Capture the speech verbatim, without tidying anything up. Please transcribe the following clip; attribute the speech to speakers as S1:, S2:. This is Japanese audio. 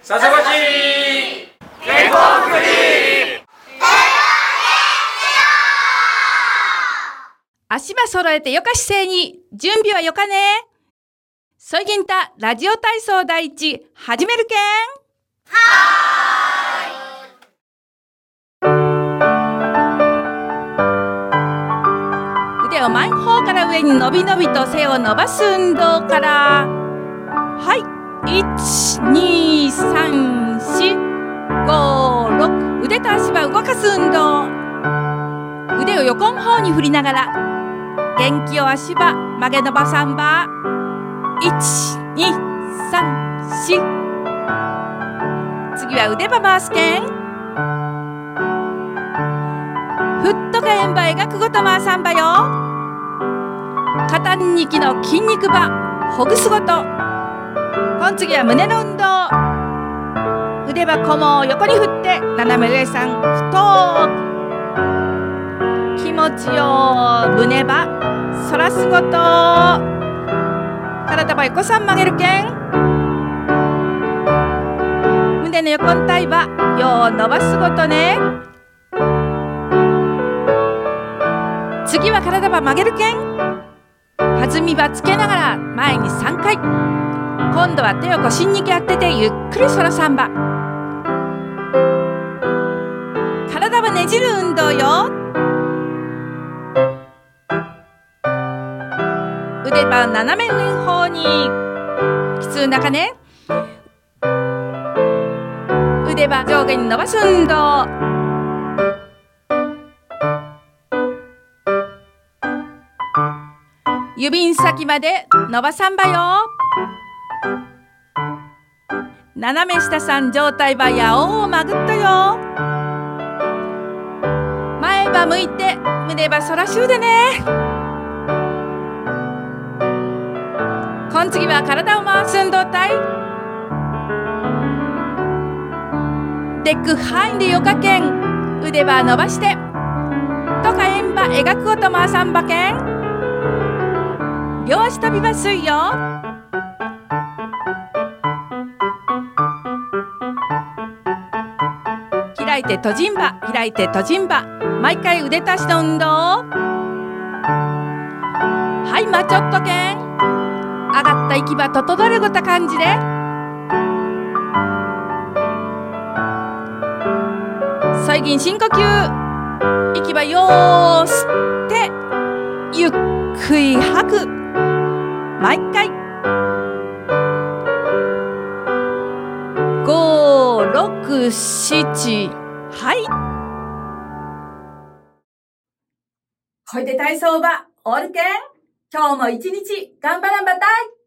S1: 佐世保市健康づくり。
S2: 足場揃えてよか姿勢に、準備はよかね。そいぎんたラジオ体操第一始めるけん。
S1: は
S2: ーい。腕を前の方から上に伸び伸びと背を伸ばす運動から。はい。いち、に、さん、し、ご、ろく。腕と足場を動かす運動。腕を横の方に振りながら元気を足場曲げ伸ばさんばいち、に、さん、し。次は腕ば回すけん。フットか円ば描くごと回さんばよ。肩にきの筋肉ばほぐすごと。こん次は胸の運動。腕ばこもを横に振って斜め上さん太く気持ちよ胸ば反らすごと。体ば横さん曲げるけん。胸の横ん体ばよう伸ばすごとね。次は体ば曲げるけん。弾みばつけながら前にさんかい。今度は手を腰に当ててゆっくり反らさんば。体はねじる運動よ。腕ば斜め上の方にきつう中ね。腕ば上下に伸ばす運動。指先まで伸ばさんばよ。斜め下さん上体ばやおをまぐっとよ。前ば向いて胸ば反らしゅうでね。こん次は体を回す運動体。デック範囲でよかけん。腕ば伸ばしてとか円ば描くごと回さんばけん。両足飛びばすいよ。開いて閉じんば開いて閉じんば。毎回腕と足の運動。はい、まちょっとけん。上がった息ば整るごた感じで。最近深呼吸。息ばよー吸ってゆっくり吐く。毎回ご、ろく、しち。はい。これで体操ば終わるけん。今日も一日頑張らんばたい。